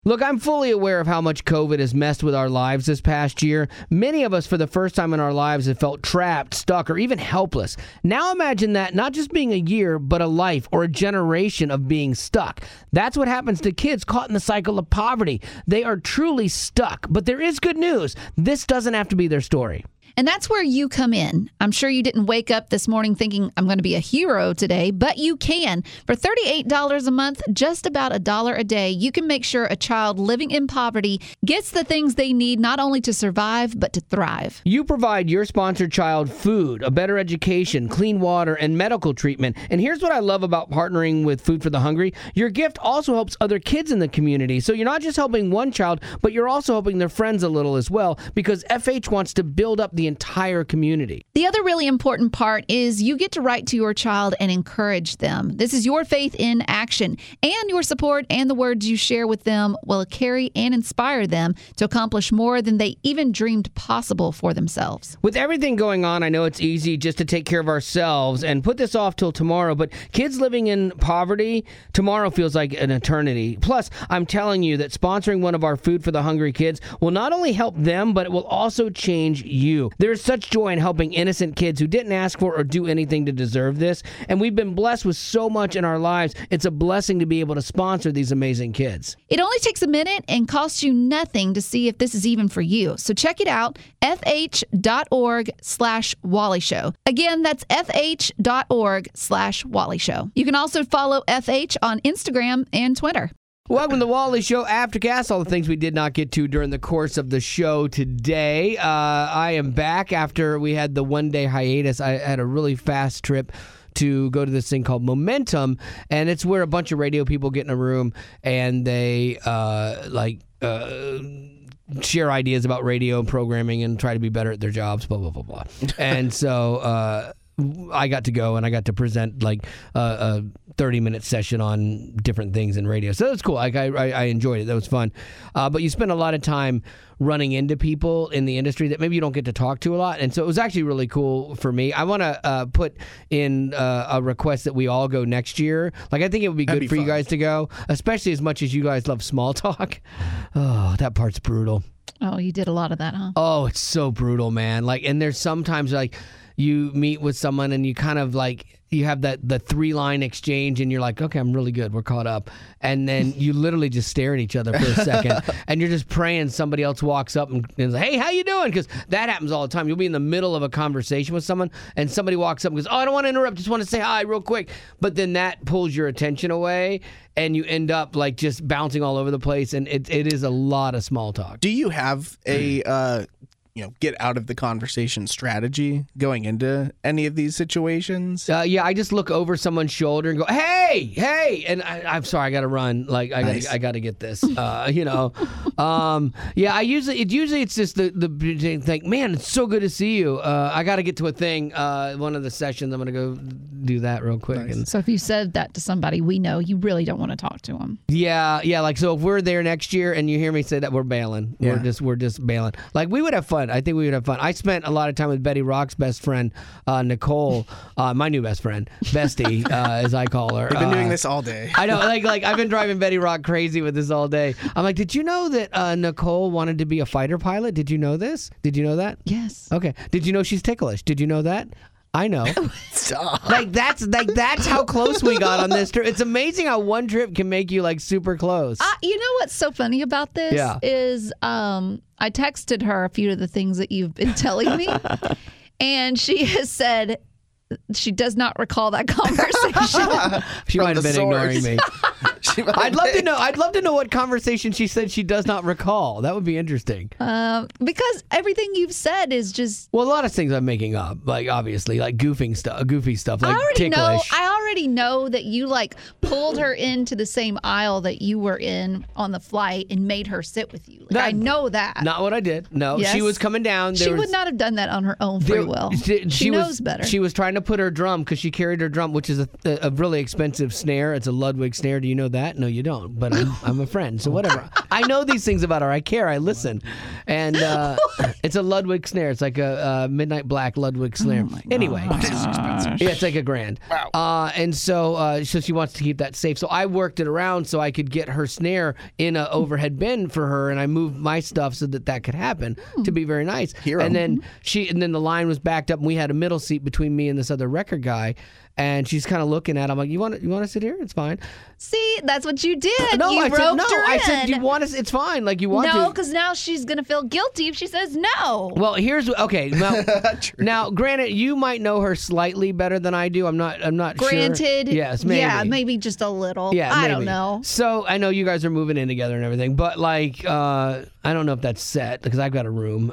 Look, I'm fully aware of how much COVID has messed with our lives this past year. Many of us, for the first time in our lives, have felt trapped, stuck, or even helpless. Now imagine that not just being a year, but a life or a generation of being stuck. That's what happens to kids caught in the cycle of poverty. They are truly stuck. But there is good news. This doesn't have to be their story. And that's where you come in. I'm sure you didn't wake up this morning thinking, I'm going to be a hero today, but you can. For $38 a month, just about $1 a day, you can make sure a child living in poverty gets the things they need not only to survive, but to thrive. You provide your sponsored child food, a better education, clean water, and medical treatment. And here's what I love about partnering with Food for the Hungry. Your gift also helps other kids in the community. So you're not just helping one child, but you're also helping their friends a little as well, because FH wants to build up the entire community. The other really important part is you get to write to your child and encourage them. This is your faith in action, and your support and the words you share with them will carry and inspire them to accomplish more than they even dreamed possible for themselves. With everything going on, I know it's easy just to take care of ourselves and put this off till tomorrow, but kids living in poverty, tomorrow feels like an eternity. Plus, I'm telling you that sponsoring one of our Food for the Hungry kids will not only help them, but it will also change you. There is such joy in helping innocent kids who didn't ask for or do anything to deserve this, and we've been blessed with so much in our lives. It's a blessing to be able to sponsor these amazing kids. It only takes a minute and costs you nothing to see if this is even for you. So check it out, fh.org/Wally Show. Again, that's fh.org/Wally Show. You can also follow FH on Instagram and Twitter. Welcome to the Wally Show Aftercast, all the things we did not get to during the course of the show today. I am back after we had the one-day hiatus. I had a really fast trip to go to this thing called Momentum, and it's where a bunch of radio people get in a room and they share ideas about radio and programming and try to be better at their jobs, blah, blah, blah, blah. And so I got to go and I got to present like a 30-minute session on different things in radio. So that was cool. I enjoyed it. That was fun. But you spend a lot of time running into people in the industry that maybe you don't get to talk to a lot. And so it was actually really cool for me. I want to put in a request that we all go next year. Like, I think it would be good for you guys to go, especially as much as you guys love small talk. Oh, that part's brutal. Oh, you did a lot of that, huh? Oh, it's so brutal, man. Like, and there's sometimes like you meet with someone and you kind of like, you have the 3-line exchange and you're like, okay, I'm really good. We're caught up. And then you literally just stare at each other for a second and you're just praying somebody else walks up and is like, hey, how you doing? Because that happens all the time. You'll be in the middle of a conversation with someone and somebody walks up and goes, oh, I don't want to interrupt. Just want to say hi real quick. But then that pulls your attention away and you end up like just bouncing all over the place. And it is a lot of small talk. Do you have a get out of the conversation strategy going into any of these situations? Yeah, I just look over someone's shoulder and go, hey, and I'm sorry, I got to run. Like, I got to get this, Yeah, usually it's just the thing, man, it's so good to see you. I got to get to a thing, one of the sessions, I'm going to go do that real quick. Nice. And So if you said that to somebody, we know you really don't want to talk to them. yeah, like, so if we're there next year and you hear me say that, we're bailing. Yeah. We're just bailing. Like, we would have fun. I think we would have fun. I spent a lot of time with Betty Rock's best friend, Nicole, my new best friend, Bestie, as I call her. We've been doing this all day. I know, like I've been driving Betty Rock crazy with this all day. I'm like, did you know that Nicole wanted to be a fighter pilot? Did you know this? Did you know that? Yes. Okay. Did you know she's ticklish? Did you know that? I know. Stop. That's how close we got on this trip. It's amazing how one trip can make you like super close. You know what's so funny about this is I texted her a few of the things that you've been telling me, and she has said she does not recall that conversation. She might have been ignoring me. I'd I'd love to know what conversation she said she does not recall. That would be interesting. Because everything you've said is just. Well, a lot of things I'm making up, like obviously, like goofy stuff, like ticklish. I already know that you like pulled her into the same aisle that you were in on the flight and made her sit with you. I know that. Not what I did. No, Yes. She was coming down. She would not have done that on her own free will. She knows better. She was trying to put her drum because she carried her drum, which is a really expensive snare. It's a Ludwig snare. Do you know that? No, you don't. But I'm a friend, so whatever. I know these things about her. I care. I listen. And it's a Ludwig snare. It's like a Midnight Black Ludwig snare. Anyway. Yeah, it's like $1,000. Wow. And so she wants to keep that safe. So I worked it around so I could get her snare in an overhead bin for her, and I moved my stuff so that could happen to be very nice. Hero. And then the line was backed up, and we had a middle seat between me and this other record guy. And she's kind of looking at him like, you want to sit here? It's fine. See, that's what you did. No, you I said roped no. her I said, in. you want to? It's fine. Like you want to? No, because now she's gonna feel guilty if she says no. Well, here's okay. Now, granted, you might know her slightly better than I do. I'm not sure. Granted, Yes, maybe. Yeah, maybe just a little. Yeah, I maybe. don't know. So I know you guys are moving in together and everything, but like, I don't know if that's set because I've got a room.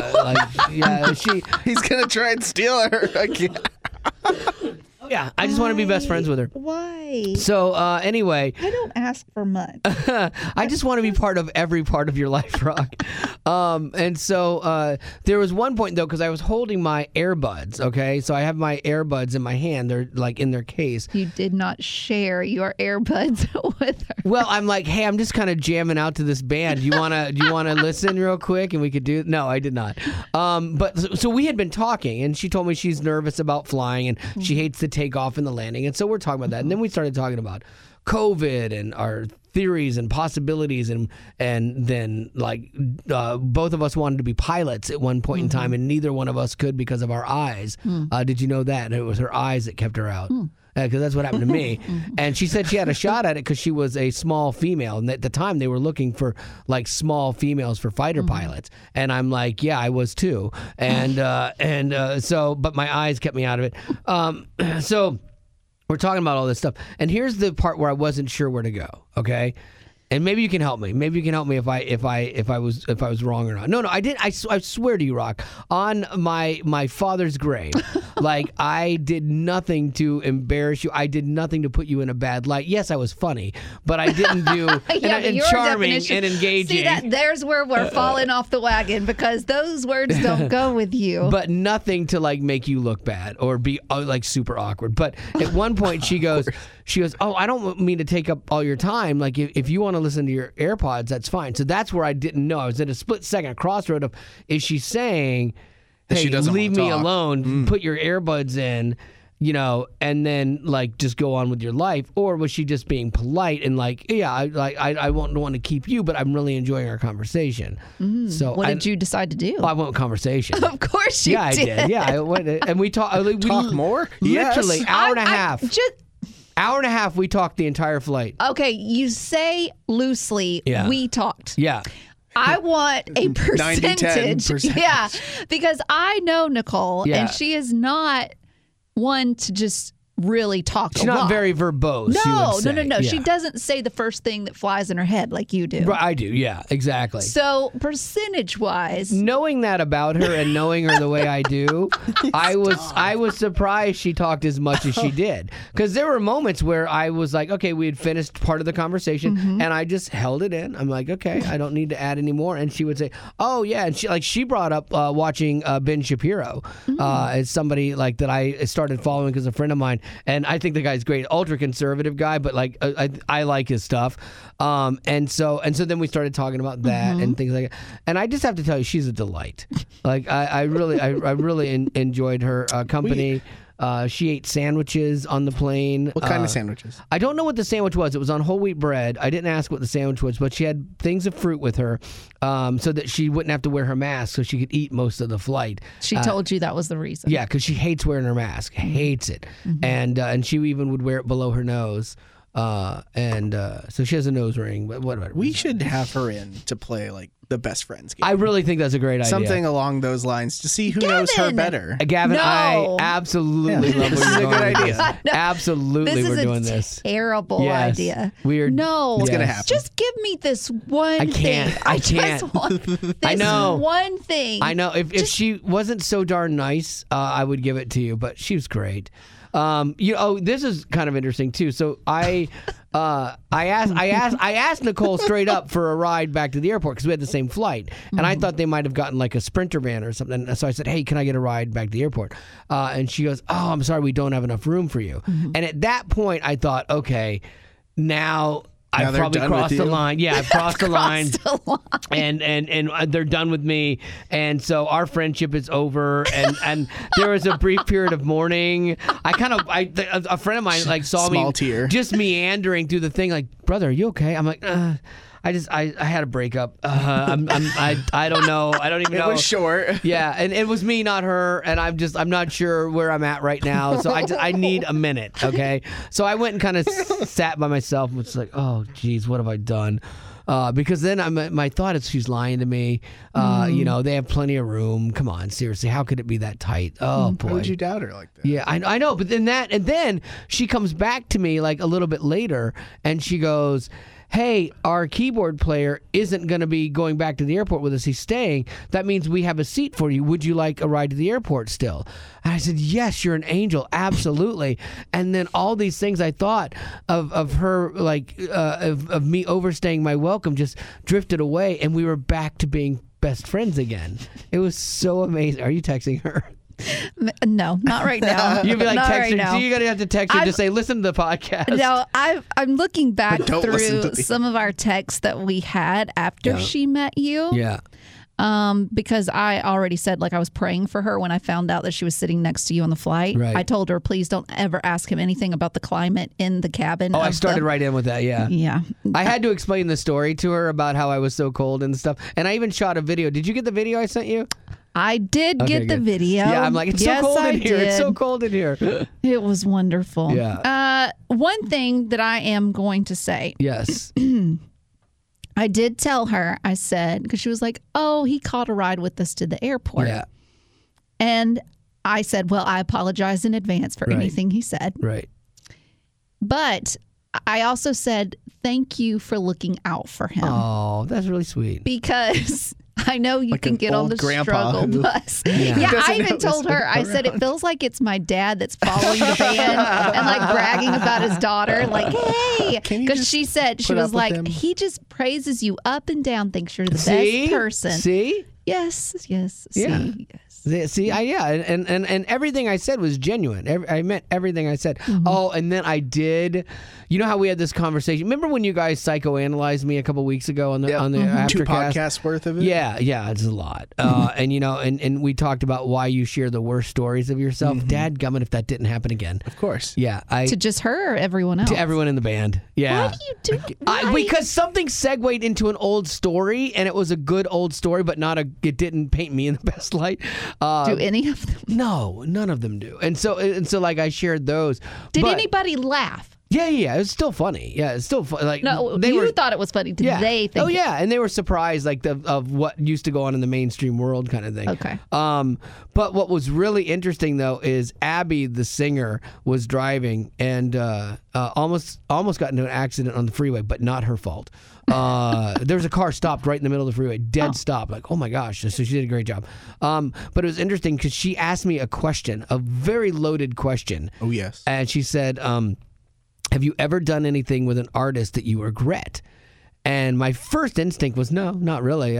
He's gonna try and steal her again. Yeah, I just want to be best friends with her. Why? So anyway, I don't ask for much. I just want to be part of every part of your life, Rock. And so there was one point, though, because I was holding my earbuds, okay? So I have my earbuds in my hand. They're, like, in their case. You did not share your earbuds with her. Well, I'm like, hey, I'm just kind of jamming out to this band. Do you wanna listen real quick? And we could do... No, I did not. But so we had been talking, and she told me she's nervous about flying, and she hates the takeoff and the landing. And so we're talking about that. And then we started talking about COVID and our theories and possibilities, and then like both of us wanted to be pilots at one point in time, and neither one of us could because of our eyes. Did you know that? And it was her eyes that kept her out. Because that's what happened to me. And she said she had a shot at it because she was a small female. And at the time, they were looking for, like, small females for fighter pilots. And I'm like, yeah, I was too. And but my eyes kept me out of it. So we're talking about all this stuff. And here's the part where I wasn't sure where to go, okay? And maybe you can help me. Maybe you can help me if I was wrong or not. No, I did. I swear to you, Rock, on my father's grave, like I did nothing to embarrass you. I did nothing to put you in a bad light. Yes, I was funny, but I didn't do and charming and engaging. See, there's where we're falling off the wagon because those words don't go with you. But nothing to like make you look bad or be like super awkward. But at one point she goes, oh, I don't mean to take up all your time. Like if you want to listen to your AirPods, that's fine. So that's where I didn't know. I was at a split second crossroad of, is she saying, hey, she doesn't leave want to me talk. alone, put your earbuds in, and then like just go on with your life? Or was she just being polite and like, yeah, I won't want to keep you, but I'm really enjoying our conversation. So What did you decide to do? I went with conversation. Of course you Yeah, did. I did. Yeah, I went, and we talked. Talk more? Literally, Yes. hour and a half. Hour And a half, we talked the entire flight. Okay, you say loosely, Yeah. we talked. Yeah. I want a 90-10 percentage. percentage. Yeah, because I know Nicole, Yeah. and she is not one to just really talk She's a lot. not very verbose. you No. would say. Yeah. She doesn't say the first thing that flies in her head like you do. Right, I do. Yeah, exactly. So percentage-wise, Knowing that about her and knowing her the way I do, I was surprised she talked as much as she did. Because there were moments where I was like, okay, we had finished part of the conversation, and I just held it in. I'm like, okay, I don't need to add any more. And she would say, oh yeah, and she brought up watching Ben Shapiro as somebody like that I started following because a friend of mine. And I think the guy's great, ultra conservative guy, but like I like his stuff. And so then we started talking about that and things like that. And I just have to tell you, she's a delight. Like I really enjoyed her company. She ate sandwiches on the plane. What kind of sandwiches? I don't know what the sandwich was. It was on whole wheat bread. I didn't ask what the sandwich was, but she had things of fruit with her so that she wouldn't have to wear her mask so she could eat most of the flight. she told you that was the reason. Yeah, because she hates wearing her mask. Hates it. And she even would wear it below her nose. So she has a nose ring, but whatever. We should have her in to play like the best friends game. I really think that's a great idea. Something along those lines to see who knows her Gavin! better. Gavin, No. I absolutely love This where is you're a going good with idea. this. Absolutely, This we're is doing a this. terrible Yes. idea. We're No, It's gonna yes. happen. Just give me this one I thing. can't. I can't. Just want this I know. one thing. I know. If she wasn't so darn nice, I would give it to you. But she was great. This is kind of interesting too. So I asked Nicole straight up for a ride back to the airport because we had the same flight, and I thought they might have gotten like a Sprinter van or something. So I said, "Hey, can I get a ride back to the airport?" And she goes, "Oh, I'm sorry, we don't have enough room for you." And at that point, I thought, okay, now I've they're probably done with crossed the you? line. Yeah, I've crossed the line. Crossed a line. And they're done with me, and so our friendship is over. And there was a brief period of mourning. A friend of mine like saw Small me tear. just meandering through the thing, like, brother, are you okay? I'm like, I had a breakup. I don't know. I don't even It know. was short. Yeah, and it was me, not her, and I'm not sure where I'm at right now. So I need a minute, okay? So I went and kind of sat by myself and was like, oh, geez, what have I done? Because then my thought is she's lying to me. They have plenty of room. Come on, seriously, how could it be that tight? Oh boy. Why would you doubt her like that? Yeah, I know, but then she comes back to me like a little bit later, and she goes, hey, our keyboard player isn't going to be going back to the airport with us. He's staying. That means we have a seat for you. Would you like a ride to the airport still? And I said, yes, you're an angel. Absolutely. And then all these things I thought of her, like, of me overstaying my welcome just drifted away, and we were back to being best friends again. It was so amazing. Are you texting her? No, not right now. You'd be like Not texting. right now. So you're gonna have to text her to say, listen to the podcast. No, I'm looking back But don't listen through to me. some of our texts that we had after she met you. Yeah. Because I already said, like, I was praying for her when I found out that she was sitting next to you on the flight. Right. I told her, please don't ever ask him anything about the climate in the cabin. Oh, I of started the- right in with that. Yeah. Yeah. I had to explain the story to her about how I was so cold and stuff. And I even shot a video. Did you get the video I sent you? I did Okay, get the good. video. Yeah, I'm like, it's Yes, so cold I in here. It's did. so cold in here. It was wonderful. Yeah. One thing that I am going to say, Yes. I did tell her, I said, because she was like, oh, he caught a ride with us to the airport. Yeah. And I said, well, I apologize in advance for Right. anything he said. Right. But I also said, thank you for looking out for him. Oh, that's really sweet. because I know you Like can an get on old the grandpa struggle who- bus. Yeah. Yeah, Doesn't I even know told this her, I said, it feels like it's my dad that's following the band and like bragging about his daughter. Like, hey, Can you because just she said, she put up was with like, him? he just praises you up and down, thinks you're the See? best person. See? Yes, yes, Yeah. see, yes. See, and everything I said was genuine. I meant everything I said. Mm-hmm. Oh, and then I did. You know how we had this conversation? Remember when you guys psychoanalyzed me a couple weeks ago on the Yep. on the Mm-hmm. Two Aftercast? podcasts worth of it. Yeah, it's a lot. And and we talked about why you share the worst stories of yourself. Dadgummit, if that didn't happen again. Of course. Yeah, To just her or everyone else? to everyone in the band. Yeah. Why do you do why? Because something segued into an old story, and it was a good old story, but it didn't paint me in the best light. Do any of them? No, none of them do. And so like I shared those. Did But- anybody laugh? Yeah, it was still funny. Yeah, it's still fun. Like No, they you were. thought it was funny. Did Yeah. they think Oh yeah, and they were surprised like of what used to go on in the mainstream world kind of thing. Okay. But what was really interesting though is Abby, the singer, was driving and almost got into an accident on the freeway, but not her fault. There was a car stopped right in the middle of the freeway, dead stop. Like, oh my gosh! So she did a great job. But it was interesting because she asked me a question, a very loaded question. Oh yes. And she said, have you ever done anything with an artist that you regret? And my first instinct was, no, not really.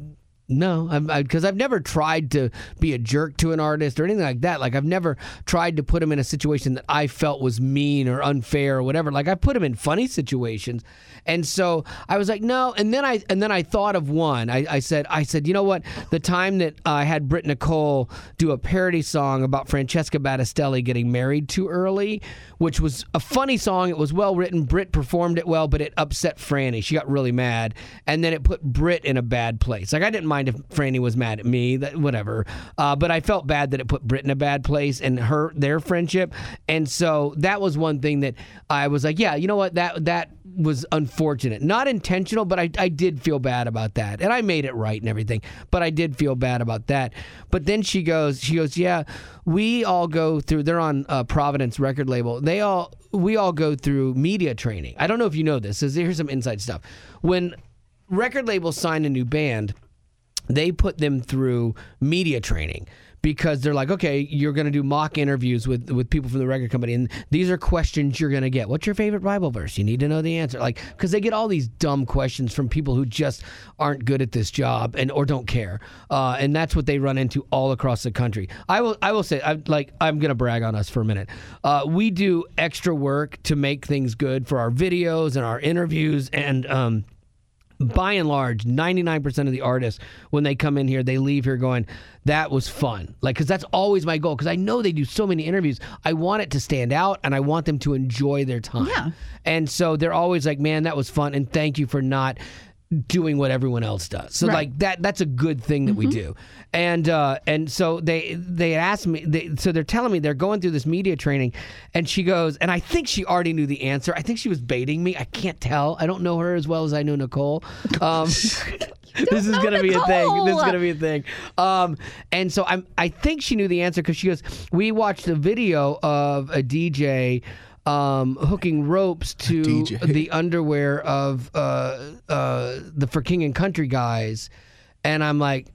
Because I've never tried to be a jerk to an artist or anything like that. Like I've never tried to put him in a situation that I felt was mean or unfair or whatever. Like I put him in funny situations, and so I was like, no. And then I thought of one. I said, you know what? The time that I had Britt Nicole do a parody song about Francesca Battistelli getting married too early, which was a funny song. It was well written. Britt performed it well, but it upset Franny. She got really mad, and then it put Britt in a bad place. Like I didn't mind if Franny was mad at me, whatever. But I felt bad that it put Britt in a bad place and their friendship. And so that was one thing that I was like, yeah, you know what? That was unfortunate. Not intentional, but I did feel bad about that. And I made it right and everything, but I did feel bad about that. But then she goes, yeah, we all go through, they're on Providence record label. We all go through media training. I don't know if you know this. Here's some inside stuff. When record labels sign a new band, they put them through media training because they're like, okay, you're going to do mock interviews with people from the record company, and these are questions you're going to get. What's your favorite Bible verse? You need to know the answer. Like, because they get all these dumb questions from people who just aren't good at this job or don't care, and that's what they run into all across the country. I will say, I'm going to brag on us for a minute. We do extra work to make things good for our videos and our interviews, and by and large, 99% of the artists, when they come in here, they leave here going, that was fun. Like, because that's always my goal, because I know they do so many interviews. I want it to stand out, and I want them to enjoy their time. Yeah. And so they're always like, man, that was fun, and thank you for not doing what everyone else does. So Right. like that's a good thing that we do. And so they asked me, so they're telling me they're going through this media training, and she goes, and I think she already knew the answer. I think she was baiting me. I can't tell. I don't know her as well as I know Nicole. This is going to be a thing. This is going to be a thing. And so I think she knew the answer, because she goes, we watched a video of a DJ hooking ropes to the underwear of the For King and Country guys, and I'm like,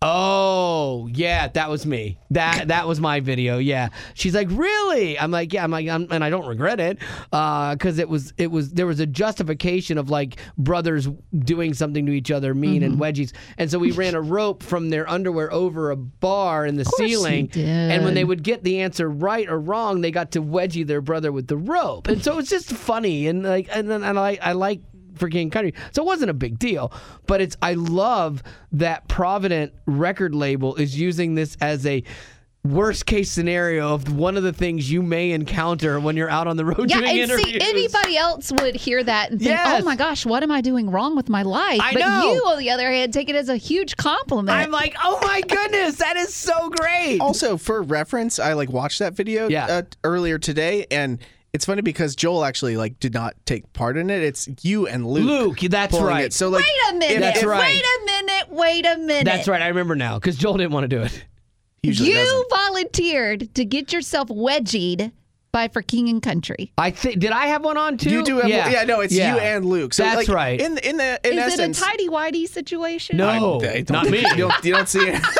oh yeah, that was me. That was my video. Yeah. She's like, really? I'm like, yeah. And I don't regret it, because there was a justification of like brothers doing something to each other, mean and wedgies, and so we ran a rope from their underwear over a bar in the ceiling, and when they would get the answer right or wrong, they got to wedgie their brother with the rope, and so it's just funny, and like, and I like For King Country, so it wasn't a big deal. But I love that Provident record label is using this as a worst case scenario of one of the things you may encounter when you're out on the road doing interviews. See, anybody else would hear that and think, Yes. oh my gosh, what am I doing wrong with my life? I but know. you, on the other hand, take it as a huge compliment. I'm like, oh my goodness, that is so great. Also, for reference, I watched that video earlier today, and it's funny because Joel actually did not take part in it. It's you and Luke. That's pulling right. It. So wait a minute. That's right. Wait a minute. That's right. I remember now, because Joel didn't want to do it. Usually You doesn't. volunteered to get yourself wedgied by For King and Country. Did I have one on too? You do have no, it's you and Luke. So That's right. In Is essence, it a tidy-whitey situation? No, I don't not think- me. You don't see it.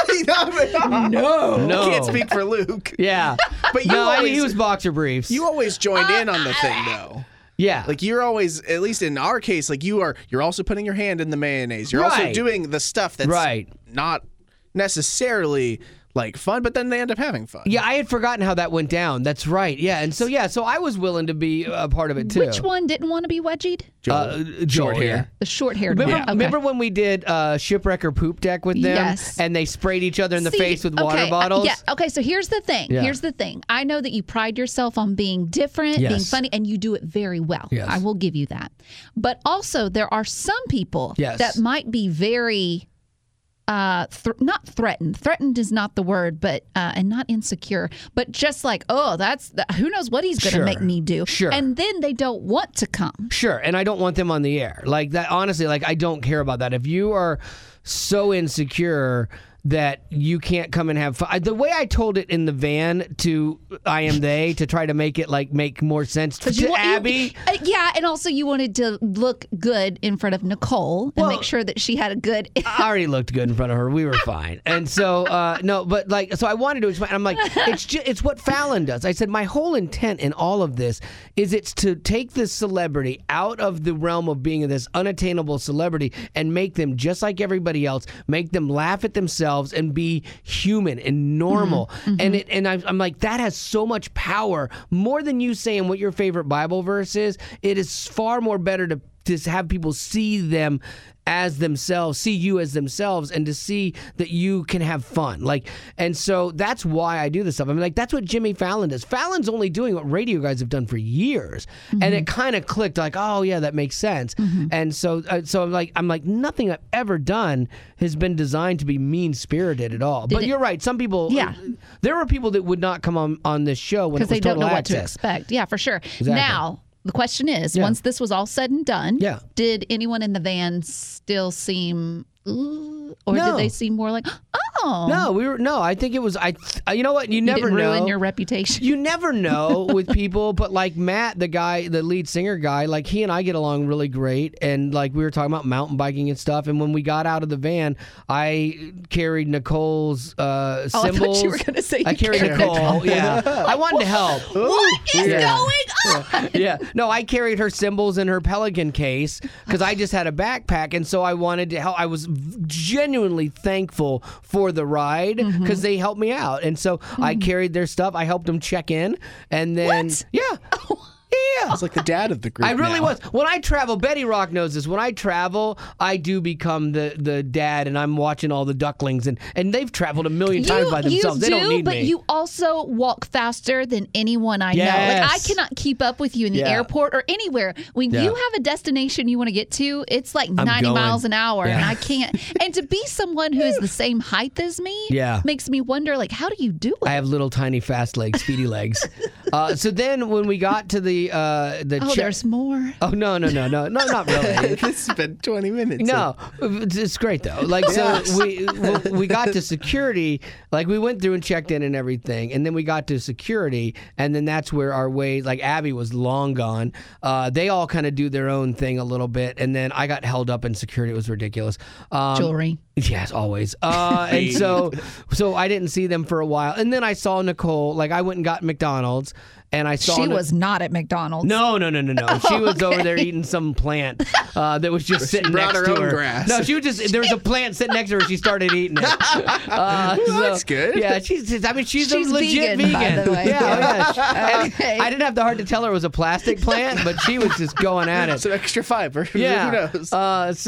No. Can't speak for Luke. Yeah. But you no, always, he was boxer briefs. you always joined in on the thing though. Yeah. You're always, at least in our case, you're also putting your hand in the mayonnaise. You're also Right. doing the stuff that's not necessarily fun, but then they end up having fun. Yeah, I had forgotten how that went down. That's right. Yeah, and so I was willing to be a part of it too. Which one didn't want to be wedgied? Joel. Joel, hair. yeah. The short-haired one. Okay. Remember when we did Shipwreck or Poop Deck with them? Yes. And they sprayed each other in the See, face with water okay, bottles? Yeah. Okay. So here's the thing. Yeah. Here's the thing. I know that you pride yourself on being different, being Yes. funny, and you do it very well. Yes. I will give you that. But also, there are some people Yes. that might be very. Not threatened. Threatened is not the word, but and not insecure, but just who knows what he's going to Sure. make me do. Sure. And then they don't want to come. Sure, and I don't want them on the air. Like that, honestly, I don't care about that. If you are so insecure that you can't come and have fun. The way I told it in the van to I Am They, to try to make it make more sense to Abby. Yeah, and also you wanted to look good in front of Nicole and make sure that she had a good. I already looked good in front of her. We were fine. And so, no, but so I wanted to explain. I'm like, it's what Fallon does. I said, my whole intent in all of this is it's to take this celebrity out of the realm of being this unattainable celebrity and make them just like everybody else, make them laugh at themselves and be human and normal. And I'm like, that has so much power, more than you saying what your favorite Bible verse is. It is far more better to have people see them as themselves, see you as themselves, and to see that you can have fun. And so that's why I do this stuff. I mean, that's what Jimmy Fallon does. Fallon's only doing what radio guys have done for years. And it kind of clicked oh yeah, that makes sense. And so I'm like, nothing I've ever done has been designed to be mean-spirited at all. But you're right. Some people, there are people that would not come on this show when it was because they don't Total know Access. what to expect. Yeah, for sure. Exactly. Now, the question is, once this was all said and done, did anyone in the van still seem, or No. did they seem more like, Oh. No, I think it was, you know what? You never didn't know. ruin your reputation. You never know with people, but like Matt, the lead singer guy, like he and I get along really great. And like we were talking about mountain biking and stuff. And when we got out of the van, I carried Nicole's cymbals. I thought you were going to say I carried Nicole. Yeah. I wanted to help. What is going on? Yeah. No, I carried her cymbals in her Pelican case because I just had a backpack. And so I wanted to help. I was genuinely thankful for the ride because they helped me out. And so I carried their stuff. I helped them check in. And then, What? yeah. Yeah. It's like the dad of the group. I really now. was. When I travel, Betty Rock knows this. When I travel, I do become the dad, and I'm watching all the ducklings, and they've traveled a million times by themselves. They don't need but me. you also walk faster than anyone I know. Like Yes. I cannot keep up with you in the Yeah. airport or anywhere. When Yeah. you have a destination you want to get to, it's like 90 going. miles an hour, Yeah. and I can't. And to be someone who is the same height as me, Yeah. makes me wonder, like, how do you do it? I have little tiny fast legs, speedy legs. So then when we got to the there's more. Oh no, not really. This has been 20 minutes. No, it's great though. Like so, we got to security. Like we went through and checked in and everything, and then we got to security, and then that's where our ways. Like Abby was long gone. They all kind of do their own thing a little bit, and then I got held up in security. It was ridiculous. Jewelry. Yes, always. And so I didn't see them for a while, and then I saw Nicole. Like I went and got McDonald's. And I saw She was not at McDonald's. No. She was over there eating some plant that was just sitting brought next her to own her. grass. No, she was just there was a plant sitting next to her. She started eating it. That's good. Yeah, she's a legit vegan, by the way. Yeah. Okay. I didn't have the heart to tell her it was a plastic plant, but she was just going at it. Some extra fiber. Yeah. Who knows?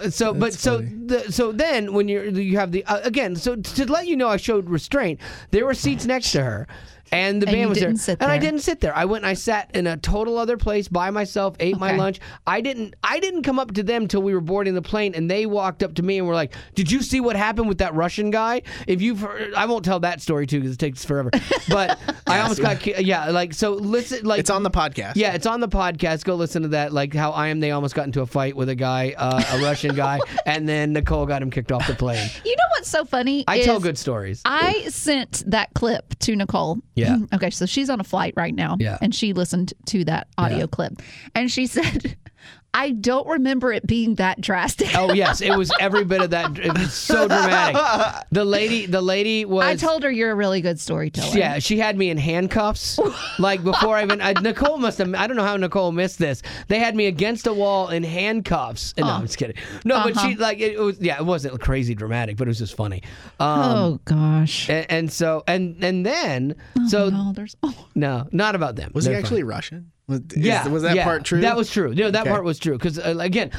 So then when you have the again, so to let you know, I showed restraint. There were seats next to her. And the And band you was there. didn't sit And I there. didn't sit there. I went and I sat in a total other place by myself, ate my Okay. lunch. I didn't come up to them till we were boarding the plane, and they walked up to me and were like, "Did you see what happened with that Russian guy?" If you've heard, I won't tell that story too because it takes forever. But I almost got so listen, like It's on the podcast. yeah, it's on the podcast. Go listen to that. Like how they almost got into a fight with a guy, a Russian guy, and then Nicole got him kicked off the plane. You know what's so funny? I is tell good stories. I sent that clip to Nicole. Yeah. Okay, so she's on a flight right now. Yeah. And she listened to that audio clip. And she said, I don't remember it being that drastic. Oh yes, it was every bit of that. It was so dramatic. The lady was. I told her you're a really good storyteller. Yeah, she had me in handcuffs. Like before I even Nicole must have. I don't know how Nicole missed this. They had me against a wall in handcuffs. No, I'm just kidding. No, but she like it was. Yeah, it wasn't crazy dramatic, but it was just funny. Oh gosh. And so and then so No, there's. no, not about them. Was he They're actually fine. Russian? Was that yeah, part true? That was true. No, that Okay. part was true. Because again,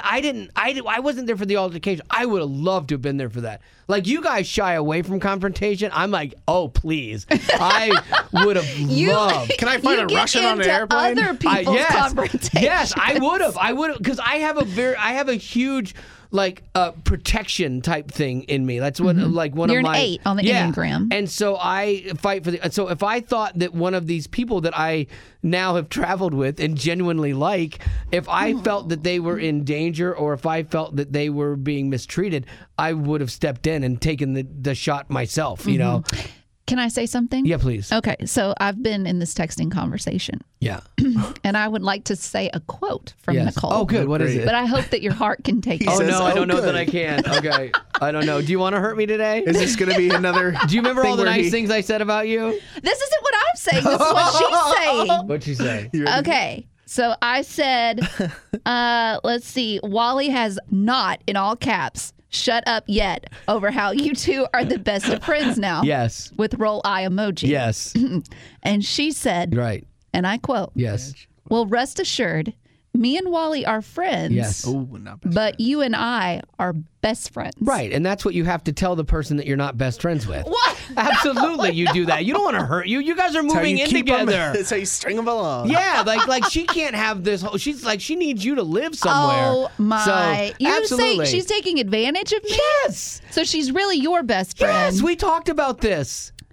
I wasn't there for the altercation. I would have loved to have been there for that. Like you guys shy away from confrontation. I'm like, oh please, I would have loved. Can I find you a get Russian on an into airplane? Other people's confrontations. Yes, I would have, because I have a huge like protection type thing in me. That's what like one You're of an my 8 on the Enneagram. And so I fight for so if I thought that one of these people that I now have traveled with and genuinely like, if I felt that they were in danger or if I felt that they were being mistreated, I would have stepped in and taken the shot myself, you know. Can I say something? Yeah, please. Okay, so I've been in this texting conversation, Yeah. and I would like to say a quote from Yes. Nicole. Oh, good. What is it? But I hope that your heart can take it. Oh says, no, I "Oh, don't know good." that I can. Okay, I don't know. Do you want to hurt me today? Is this going to be another? Do you remember thing all the where nice he- things I said about you? This isn't what I'm saying. This is what she's saying. What'd she say? Okay. So I said, let's see, Wally has not, in all caps, shut up yet over how you two are the best of friends now. Yes. With roll eye emoji. Yes. And she said, Right. and I quote, Yes. well, rest assured, me and Wally are friends. Yes. Oh, not best. But you and I are best friends. Right, and that's what you have to tell the person that you're not best friends with. What? Absolutely, you do that. You don't want to hurt you. You guys are That's how moving you in keep 'em- together. That's how you string them along. Yeah, like she can't have this whole. She's like she needs you to live somewhere. Oh my! So, You absolutely. say she's taking advantage of me? Yes. So she's really your best friend. Yes, we talked about this.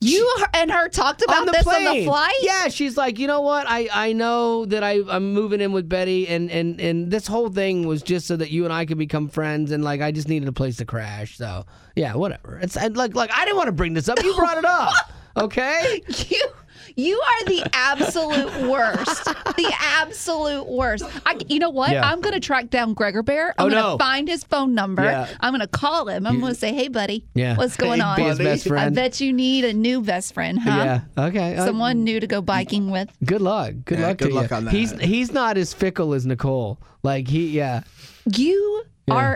You and her talked about this on the flight? Yeah, she's like, you know what? I know that I'm moving in with Betty, and this whole thing was just so that you and I could become friends, and like I just needed a place to crash. So yeah, whatever. It's like I didn't want to bring this up. You brought it up, okay? You are the absolute worst. The absolute worst. You know what? Yeah. I'm going to track down Gregor Bear. I'm going to find his phone number. Yeah. I'm going to call him. I'm going to say, hey, buddy, Yeah. what's going on? Be his best friend. I bet you need a new best friend, huh? Yeah. Okay. Someone new to go biking with. Good luck. Good luck to luck you. on that. He's not as fickle as Nicole. Like You are.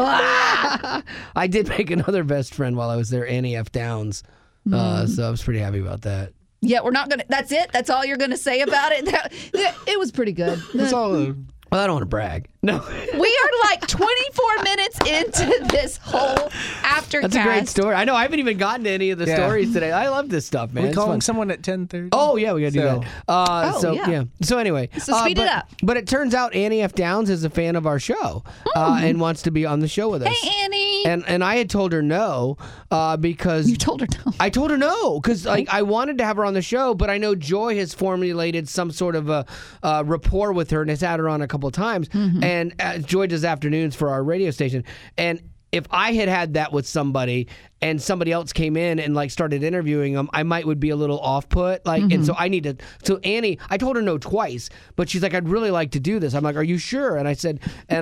I did make another best friend while I was there, Annie F. Downs. So I was pretty happy about that. Yeah, we're not going to. That's it? That's all you're going to say about it? It was pretty good. That's all. Well, I don't want to brag. No. We are like 24 minutes into this whole aftercast. That's a great story. I know. I haven't even gotten to any of the stories today. I love this stuff, man. We It's calling fun. someone at 10:30. Oh, yeah, we got to do that. yeah. So anyway. So speed it up. But it turns out Annie F. Downs is a fan of our show and wants to be on the show with us. Hey, Annie. And I had told her no because... You told her no. I told her no because like I wanted to have her on the show, but I know Joy has formulated some sort of a rapport with her and has had her on a couple of times. And Joy does afternoons for our radio station. And if I had that with somebody and somebody else came in and like started interviewing them, I would be a little off put. Like, and so I need to. So Annie, I told her no twice, but she's like, I'd really like to do this. I'm like, are you sure? And I said,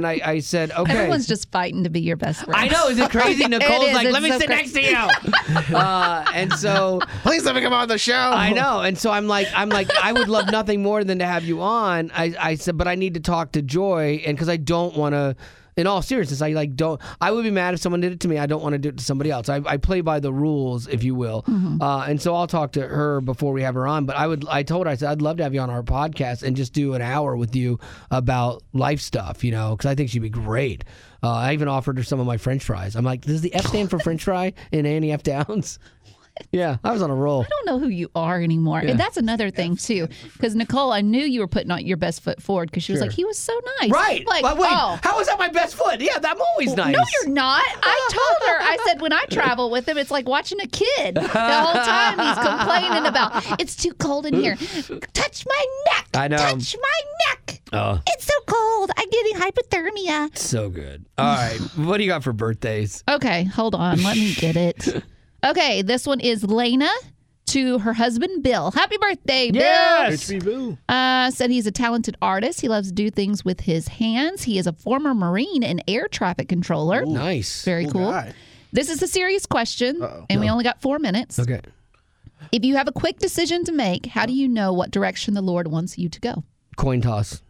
okay. Everyone's just fighting to be your best friend. I know, is it crazy? Nicole's is, like, it's let me so sit next to you. And so Please let me come on the show. I know, and so I'm like, I would love nothing more than to have you on. I said, but I need to talk to Joy, and because I don't want to. In all seriousness, I would be mad if someone did it to me. I don't want to do it to somebody else. I play by the rules, if you will. And so I'll talk to her before we have her on. But I told her, I said, I'd love to have you on our podcast and just do an hour with you about life stuff, because I think she'd be great. I even offered her some of my French fries. I'm like, does the F stand for French fry in Annie F. Downs? Yeah, I was on a roll. I don't know who you are anymore. And that's another thing, too. Because, Nicole, I knew you were putting on your best foot forward because she was like, he was so nice. Right. Like, but wait, how is that my best foot? Yeah, I'm always nice. No, you're not. I told her, I said, when I travel with him, it's like watching a kid. The whole time he's complaining about, it's too cold in here. Touch my neck. I know. Touch my neck. Oh. It's so cold. I'm getting hypothermia. So good. All right. What do you got for birthdays? Okay, hold on. Let me get it. Okay, this one is Lena to her husband, Bill. Happy birthday, Bill. Yes. Said he's a talented artist. He loves to do things with his hands. He is a former Marine and air traffic controller. Ooh, nice. Very cool. Guy. This is a serious question, and we only got 4 minutes. Okay. If you have a quick decision to make, how do you know what direction the Lord wants you to go? Coin toss.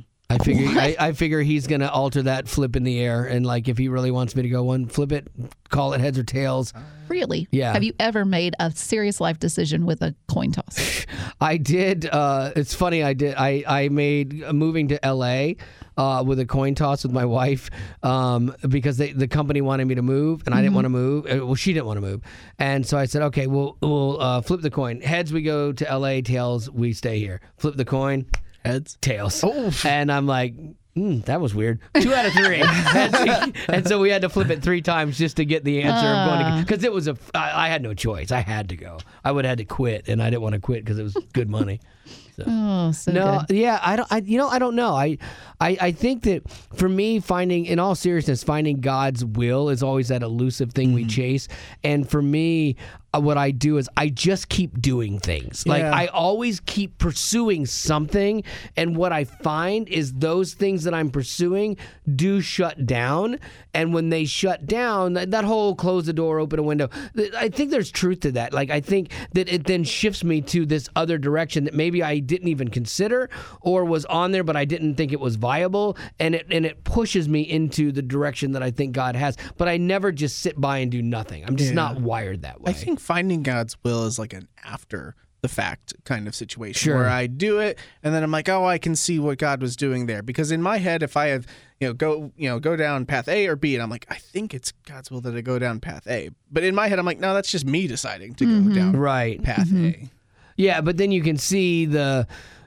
I figure he's gonna alter that flip in the air, and like if he really wants me to go one, flip it, call it heads or tails. Really? Yeah. Have you ever made a serious life decision with a coin toss? I did. It's funny. I did. I made moving to L.A. With a coin toss with my wife because the company wanted me to move, and I didn't want to move. Well, she didn't want to move, and so I said, okay, we'll flip the coin. Heads, we go to L.A. Tails, we stay here. Flip the coin. Heads. Tails. Oh. And I'm like, that was weird. 2 out of 3. And so we had to flip it 3 times just to get the answer of going to, because it was I had no choice. I had to go. I would have had to quit, and I didn't want to quit because it was good money. So. Oh, so no, good. yeah, I don't know. I think that for me, in all seriousness, finding God's will is always that elusive thing we chase. And for me, what I do is I just keep doing things. Like I always keep pursuing something, and what I find is those things that I'm pursuing do shut down. And when they shut down, that whole close the door, open a window, I think there's truth to that. Like I think that it then shifts me to this other direction that maybe I didn't even consider or was on there, but I didn't think it was viable, and it pushes me into the direction that I think God has. But I never just sit by and do nothing. I'm just not wired that way. I think finding God's will is like an after the fact kind of situation Sure. where I do it and then I'm like, oh, I can see what God was doing there. Because in my head, if I have, go down path A or B, and I'm like, I think it's God's will that I go down path A. But in my head, I'm like, no, that's just me deciding to go down right. path A. Yeah, but then you can see the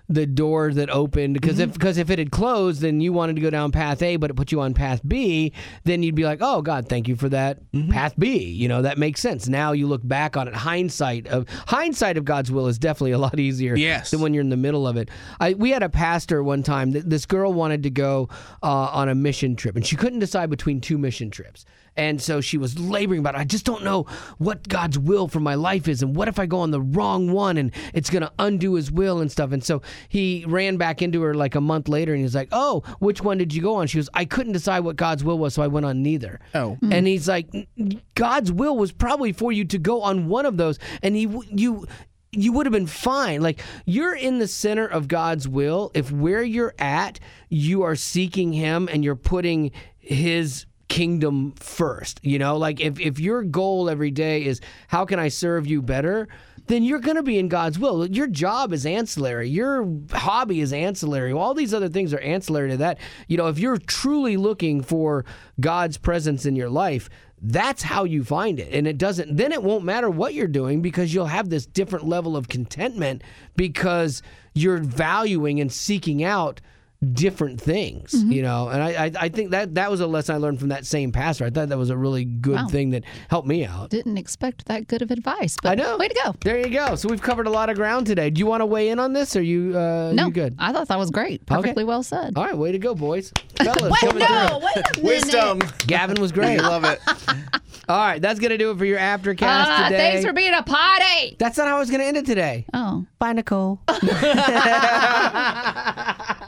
the door that opened, because if it had closed, then you wanted to go down path A, but it put you on path B, then you'd be like, oh God, thank you for that path B. That makes sense. Now you look back on it. Hindsight of God's will is definitely a lot easier than when you're in the middle of it. We had a pastor one time. This girl wanted to go on a mission trip, and she couldn't decide between 2 mission trips. And so she was laboring about it. I just don't know what God's will for my life is. And what if I go on the wrong one and it's going to undo his will and stuff? And so he ran back into her like a month later and he's like, oh, which one did you go on? She goes, I couldn't decide what God's will was, so I went on neither. Oh. And he's like, God's will was probably for you to go on one of those. And you would have been fine. Like, you're in the center of God's will if where you're at, you are seeking him and you're putting his kingdom first. Like if your goal every day is how can I serve you better, then you're going to be in God's will. Your job is ancillary. Your hobby is ancillary. All these other things are ancillary to that. If you're truly looking for God's presence in your life, that's how you find it. And then it won't matter what you're doing, because you'll have this different level of contentment because you're valuing and seeking out different things, and I think that was a lesson I learned from that same pastor. I thought that was a really good thing that helped me out. Didn't expect that good of advice, but I know. Way to go. There you go. So we've covered a lot of ground today. Do you want to weigh in on this? Or you you good? I thought that was great. Perfectly well said. All right, way to go, boys. Fellas, Wait, coming no, through. wait a minute. Wisdom. Gavin was great. I love it. All right, that's going to do it for your Aftercast today. Thanks for being a potty. That's not how I was going to end it today. Oh. Bye, Nicole.